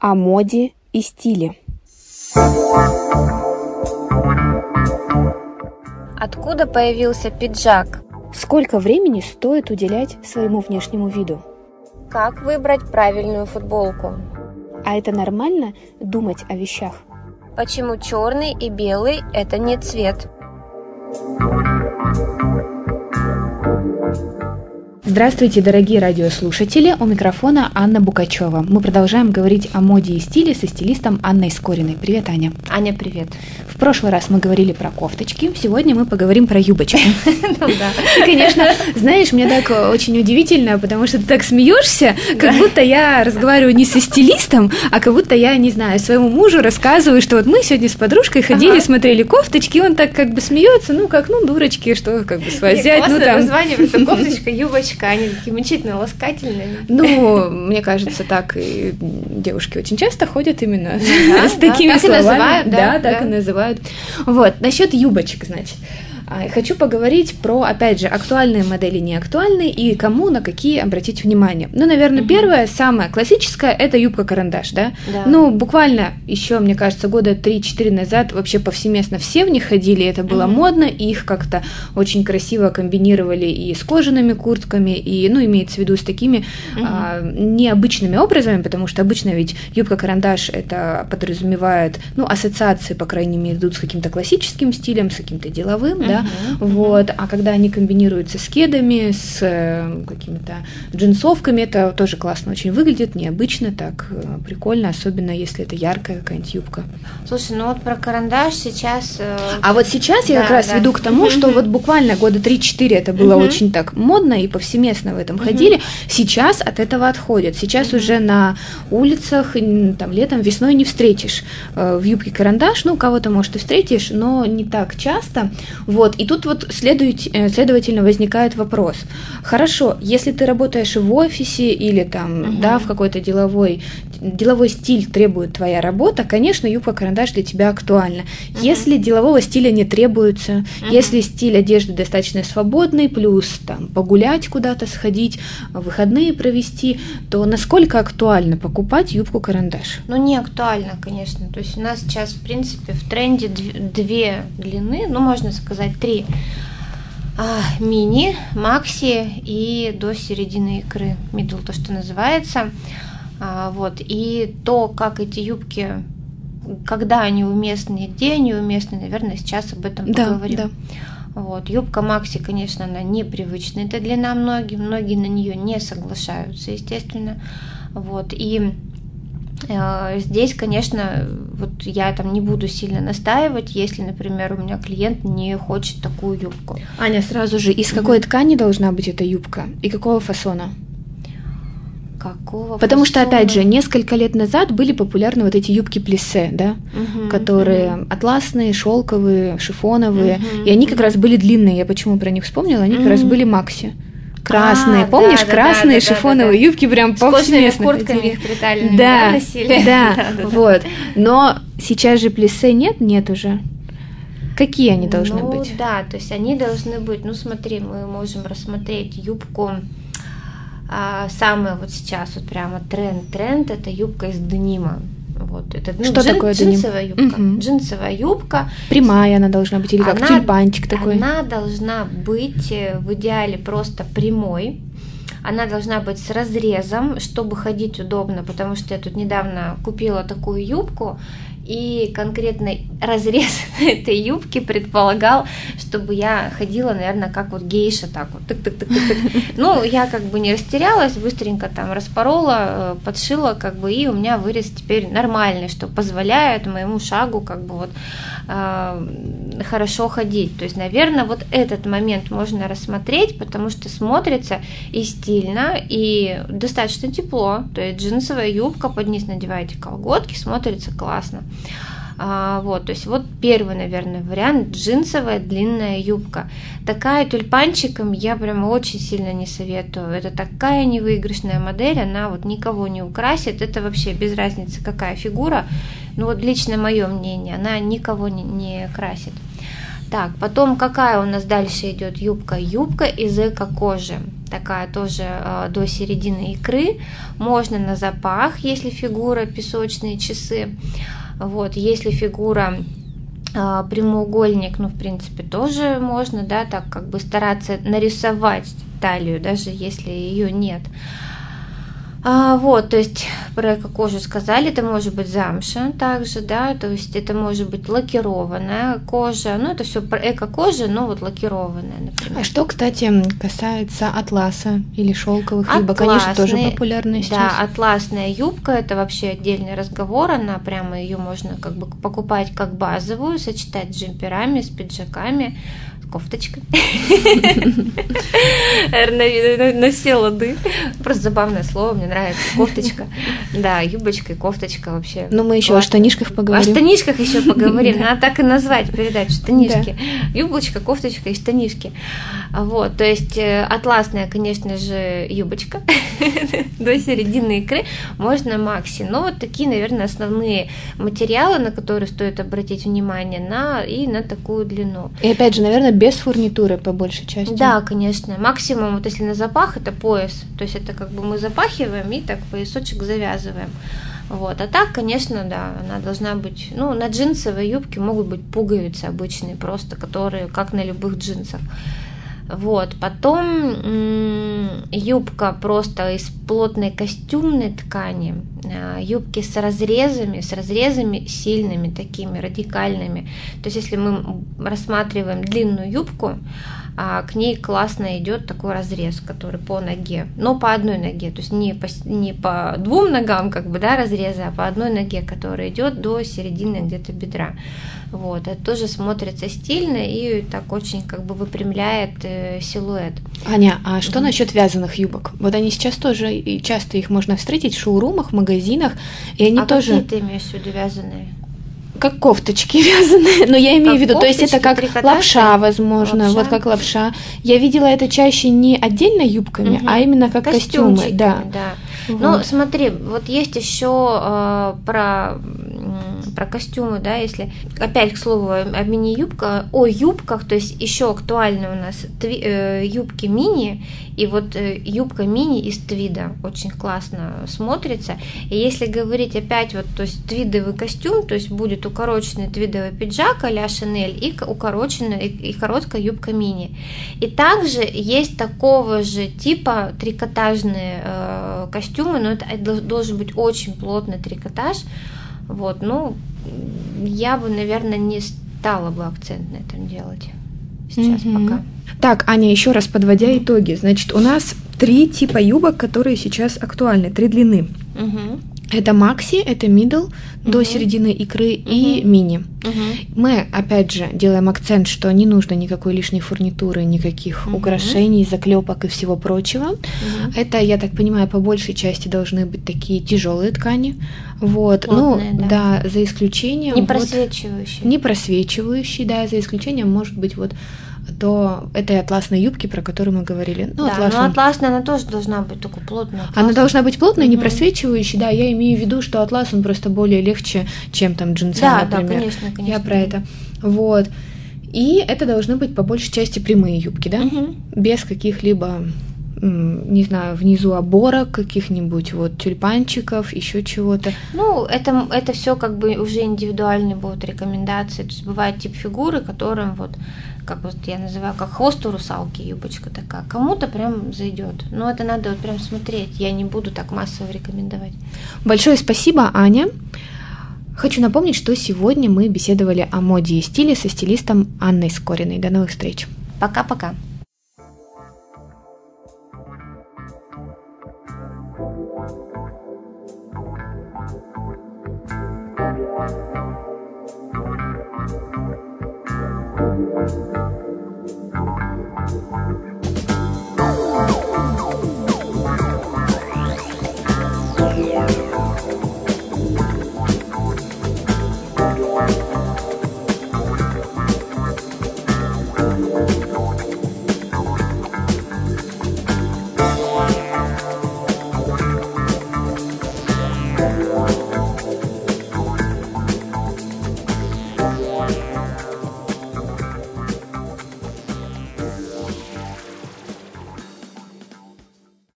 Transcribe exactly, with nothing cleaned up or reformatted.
о моде и стиле. Откуда появился пиджак? Сколько времени стоит уделять своему внешнему виду? Как выбрать правильную футболку? А это нормально думать о вещах? Почему черный и белый – это не цвет? Здравствуйте, дорогие радиослушатели! У микрофона Анна Букачева. Мы продолжаем говорить о моде и стиле со стилистом Анной Скориной. Привет, Аня. Аня, привет. В прошлый раз мы говорили про кофточки, сегодня мы поговорим про юбочки. Ну да. И, конечно, знаешь, мне так очень удивительно, потому что ты так смеешься, как будто я разговариваю не со стилистом, а как будто я, не знаю, своему мужу рассказываю, что вот мы сегодня с подружкой ходили, смотрели кофточки, и он так как бы смеется, ну как, ну дурочки, что как бы связать. Классное ну там название, просто кофточка, юбочка. Они такие мучительно ласкательные. Ну, мне кажется, так и девушки очень часто ходят именно да, с такими да, так словами. И называют, да, да, да, так и называют. Вот, насчет юбочек, значит. Хочу поговорить про, опять же, актуальные модели, неактуальные, и кому на какие обратить внимание. Ну, наверное, mm-hmm. первая, самая классическая, это юбка-карандаш, да? да? Ну, буквально еще, мне кажется, года три-четыре назад вообще повсеместно все в них ходили, это было mm-hmm. модно, и их как-то очень красиво комбинировали и с кожаными куртками, и, ну, имеется в виду с такими mm-hmm. а, необычными образами, потому что обычно ведь юбка-карандаш это подразумевает, ну, ассоциации, по крайней мере, идут с каким-то классическим стилем, с каким-то деловым, mm-hmm. да? Uh-huh, вот, uh-huh. а когда они комбинируются с кедами, с э, какими-то джинсовками, это тоже классно очень выглядит, необычно, так э, прикольно, особенно если это яркая какая-нибудь юбка. Слушай, ну вот про карандаш сейчас... Э... А вот сейчас я да, как раз да. веду к тому, uh-huh. что вот буквально года три-четыре это было uh-huh. очень так модно и повсеместно в этом uh-huh. ходили, сейчас от этого отходят, сейчас uh-huh. уже на улицах, там летом, весной не встретишь э, в юбке карандаш, ну кого-то может и встретишь, но не так часто, вот. И тут вот следует, следовательно возникает вопрос. Хорошо, если ты работаешь в офисе или там, uh-huh. да, в какой-то деловой, деловой стиль требует твоя работа, конечно, юбка-карандаш для тебя актуальна. Uh-huh. Если делового стиля не требуется, uh-huh. если стиль одежды достаточно свободный, плюс там погулять куда-то, сходить, выходные провести, то насколько актуально покупать юбку-карандаш? Ну, не актуально, конечно. То есть у нас сейчас, в принципе, в тренде две длины, ну, можно сказать, три. А, мини, макси и до середины икры, middle, то, что называется. А, вот. И то, как эти юбки, когда они уместны и где они уместны, наверное, сейчас об этом да, поговорим. Да. Вот. Юбка макси, конечно, она непривычная, это длина многим, многие на нее не соглашаются, естественно. Вот. И здесь, конечно, вот я там не буду сильно настаивать, если, например, у меня клиент не хочет такую юбку. Аня, сразу же, из какой mm-hmm. ткани должна быть эта юбка и какого фасона? Какого Потому фасона? что, опять же, несколько лет назад были популярны вот эти юбки плиссе, да, mm-hmm. которые mm-hmm. атласные, шелковые, шифоновые, mm-hmm. и они как раз были длинные. Я почему про них вспомнила? Они mm-hmm. как раз были макси. Красные, а, помнишь, да, красные да, да, шифоновые да, да, юбки прям повсеместно. С кожаными куртками приталенными, да, носили. Да, да, да, вот. Но сейчас же плиссе нет, нет уже. Какие они должны ну, быть? Ну да, то есть они должны быть, ну смотри, мы можем рассмотреть юбку, а, самая вот сейчас вот прямо тренд-тренд, это юбка из денима. Вот, это, ну, что джин, такое джинсовая деним? юбка. Угу. Джинсовая юбка. Прямая она должна быть или как она, тюльпанчик такой? Она должна быть в идеале просто прямой. Она должна быть с разрезом, чтобы ходить удобно, потому что я тут недавно купила такую юбку, и конкретный разрез этой юбки предполагал, чтобы я ходила, наверное, как вот гейша, так вот, тык-тык-тык-тык. Ну, я как бы не растерялась, быстренько там распорола, подшила, как бы, и у меня вырез теперь нормальный, что позволяет моему шагу, как бы, вот, э, хорошо ходить. То есть, наверное, вот этот момент можно рассмотреть, потому что смотрится и стильно, и достаточно тепло. То есть, джинсовая юбка, под низ надеваете колготки, смотрится классно. А, вот, то есть вот первый, наверное, вариант — джинсовая длинная юбка. Такая тюльпанчиком я прям очень сильно не советую. Это такая невыигрышная модель, она вот никого не украсит. Это вообще без разницы, какая фигура. Ну вот лично мое мнение, она никого не, не красит. Так, потом какая у нас дальше идет юбка? Юбка из эко-кожи. такая тоже э, до середины икры. Можно на запах, если фигура песочные часы. Вот, если фигура э, прямоугольник, ну, в принципе, тоже можно, да, так как бы стараться нарисовать талию, даже если ее нет. А, вот, то есть про эко-кожу сказали, это может быть замша также, да, то есть это может быть лакированная кожа, ну это все про эко-кожа, но вот лакированная, например. А что, кстати, касается атласа или шелковых юбок, они же тоже популярны сейчас. Да, атласная юбка, это вообще отдельный разговор, она прямо ее можно как бы покупать как базовую, сочетать с джемперами, с пиджаками, кофточкой. На все лады. Просто забавное слово, мне нравится. Кофточка. Да, юбочка и кофточка вообще. Но мы еще о штанишках поговорим. О штанишках еще поговорим. Надо так и назвать передачу. Штанишки. Юбочка, кофточка и штанишки. Вот, то есть атласная, конечно же, юбочка до середины икры, можно макси. Но вот такие, наверное, основные материалы, на которые стоит обратить внимание, на и на такую длину. И опять же, наверное, без фурнитуры по большей части. Да, конечно. Максимум, вот если на запах, это пояс. То есть это как бы мы запахиваем и так поясочек завязываем. Вот. А так, конечно, да, она должна быть... Ну, на джинсовой юбке могут быть пуговицы обычные просто, которые как на любых джинсах. Вот. Потом м- юбка просто из плотной костюмной ткани, э, юбки с разрезами, с разрезами сильными, такими радикальными. То есть если мы рассматриваем длинную юбку, а к ней классно идет такой разрез, который по ноге, но по одной ноге, то есть не по, не по двум ногам как бы, да, разрезы, а по одной ноге, которая идет до середины где-то бедра. Вот, это тоже смотрится стильно и так очень как бы выпрямляет э, силуэт. Аня, а что mm-hmm. насчет вязаных юбок? Вот они сейчас тоже, и часто их можно встретить в шоурумах, в магазинах, и они а тоже... А какие ты имеешь в виду вязаные? Как кофточки вязаные, но я имею как в виду, то есть это как трикотажные? лапша, возможно, лапша. Вот как лапша. Я видела это чаще не отдельно юбками, угу. а именно как костюмы, да. да. Вот. Ну, смотри, вот есть еще э, про про костюмы, да, если опять к слову о мини-юбках, о юбках, то есть еще актуальны у нас тви, э, юбки мини, и вот э, юбка мини из твида очень классно смотрится. И если говорить опять вот, то есть твидовый костюм, то есть будет укороченный твидовый пиджак а-ля Шанель и укороченная и, и короткая юбка мини. И также есть такого же типа трикотажные э, костюмы, но это, это должен быть очень плотный трикотаж. Вот, ну, я бы, наверное, не стала бы акцент на этом делать сейчас mm-hmm. пока. Так, Аня, еще раз подводя итоги. Значит, у нас три типа юбок, которые сейчас актуальны, три длины. Mm-hmm. Это макси, это middle, uh-huh. до середины икры uh-huh. и мини. Uh-huh. Мы, опять же, делаем акцент, что не нужно никакой лишней фурнитуры, никаких uh-huh. украшений, заклепок и всего прочего. Uh-huh. Это, я так понимаю, по большей части должны быть такие тяжелые ткани. Вот. Плотные, ну, да. да, за исключением... Не просвечивающие. Вот, не просвечивающие, да, за исключением, может быть, вот то этой атласной юбки, про которую мы говорили. Ну, да, атласная... но атласная она тоже должна быть такой плотной. Атласной. Она должна быть плотной, не просвечивающей, да, я имею в виду, что атлас, он просто более легче, чем там джинсы, да, например. Да, конечно, конечно. Я про это. Вот. И это должны быть по большей части прямые юбки, да, угу. без каких-либо, не знаю, внизу оборок, каких-нибудь вот тюльпанчиков, еще чего-то. Ну, это, это все как бы уже индивидуальные будут рекомендации. То есть бывает тип фигуры, которым вот, как вот я называю, как хвост у русалки, юбочка такая. Кому-то прям зайдет. Но это надо вот прям смотреть. Я не буду так массово рекомендовать. Большое спасибо, Аня. Хочу напомнить, что сегодня мы беседовали о моде и стиле со стилистом Анной Скориной. До новых встреч. Пока-пока. Thank you.